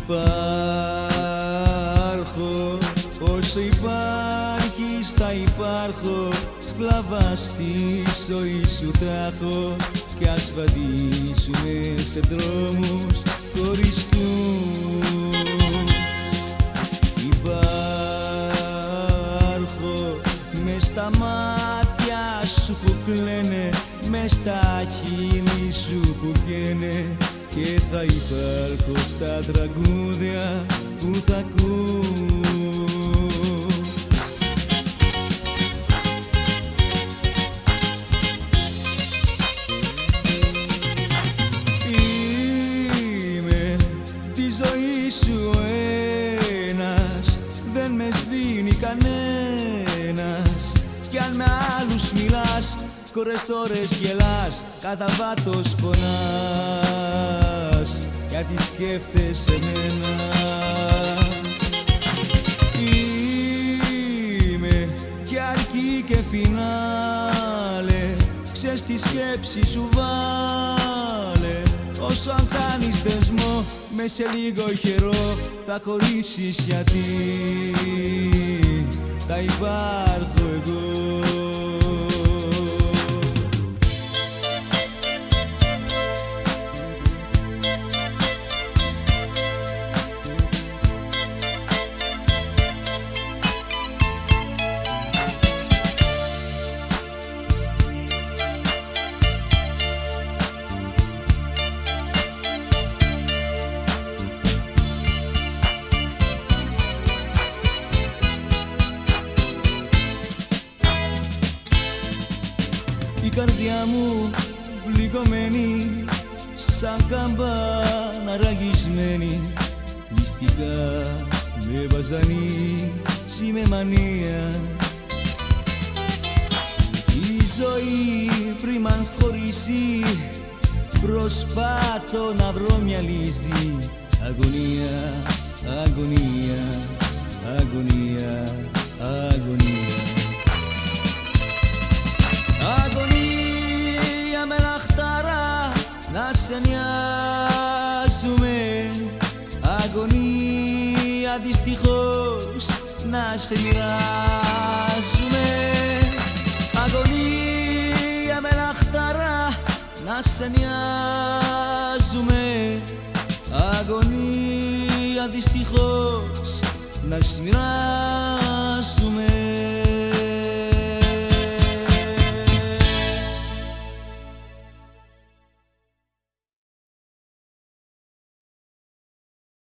Υπάρχω, όσο υπάρχεις θα υπάρχω, σκλαβάς τη ζωή σου θα έχω, κι ας βαδίζουμε σε δρόμους χωριστούς. Υπάρχω μες στα μάτια σου που κλαίνε, μες στα χείλη σου που καίνε, και θα υπάρχω στα τραγούδια που θα ακούς. Είμαι τη ζωή σου ο ένας, δεν με σβήνει κανένας, κι αν με άλλους μιλάς, κόρες ώρες γελάς, κατά βάθος πονάς, γιατί σκέφτεσαι εμένα. Είμαι και αρχή και φινάλε, ξέρεις τη σκέψη σου βάλε, όσο αν κάνεις δεσμό, μες σε λίγο καιρό θα χωρίσεις, γιατί θα υπάρχω εγώ. Η καρδιά μου πληγωμένη, σαν καμπάνα ραγισμένη, μυστικά με βασανίζει με μανία. Η ζωή πριν μας χωρίσει, προσπάθω να βρω μια λύση. Αγωνία, αγωνία, αγωνία, αγωνία. Αγωνία με λαχτάρα να σε νοιάζουμε, αγωνία δυστυχώς να σε μοιράζουμε. Αγωνία με λαχτάρα να σε νοιάζουμε, αγωνία δυστυχώς να σε μοιράζουμε.